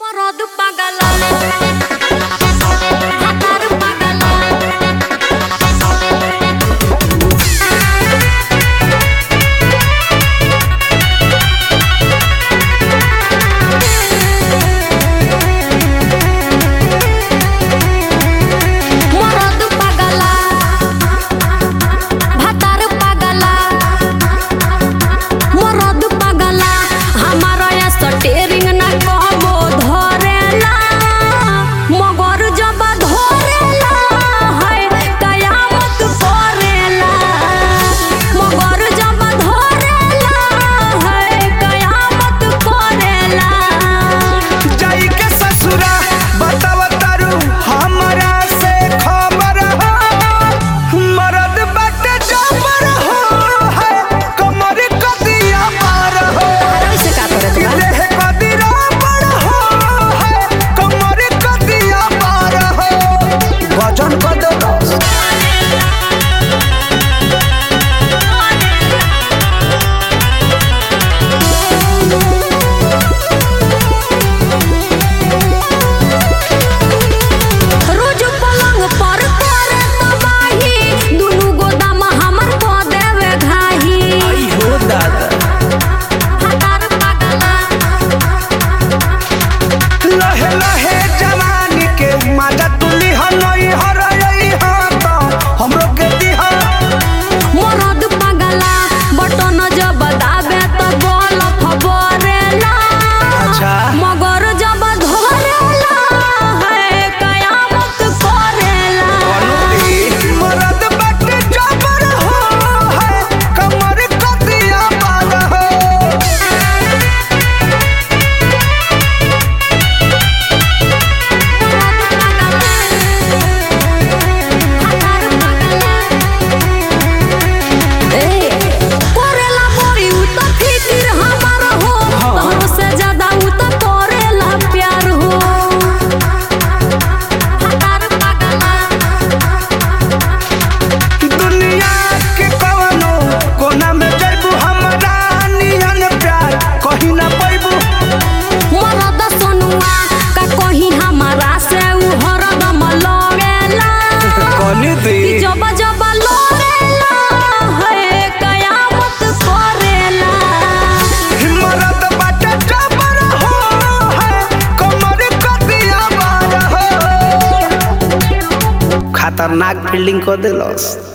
Morodo pagala, hataru pagala. Morodo pagala, hataru pagala. Morodo pagala, hamara ya steering na कहबो धरेला मगर जब धरेला है कयामत करेला मगर जब धरेला है कयामत करेला जाई के ससुरा बताव तारू हमरा से खबर हो मरद बाटे जबर हो है कमर कदिया मार हो ऐसे का करे तो देह कदिरा बड़ हो है कमर कदिया मार हो वजन कर दो रोज पलंग पर करे तबाही दुनु गोदाम हमर को देवे घाही आई हो दादा हतार पगला लहे लहे जवानी के माजा तुली हनई हरई हां तो हमरो के दिहा मरद पगला बटन जब दाबे तो बोल खबरेला अच्छा मगर जब धरेला है कयामत करेला मरद बाटे जबर हो है कमर कदिया मार हो करेला बड़ी उ तो फिकिर हमार हो तोहरो से ज्यादा उ तो करेला प्यार हो हतार पगला दुनिया के कवनो कोना में जइबू हमरा नियन प्यार कहीं ना पैबू मरद सोनुआ का कहीं हमारा से उ हरदम लड़ेला कनी दे कि जब जब लड़ेला है कयामत करेला मरद बाटे जबर हो है कमर कदिया मार हो खतरनाक फील्डिंग कर देलस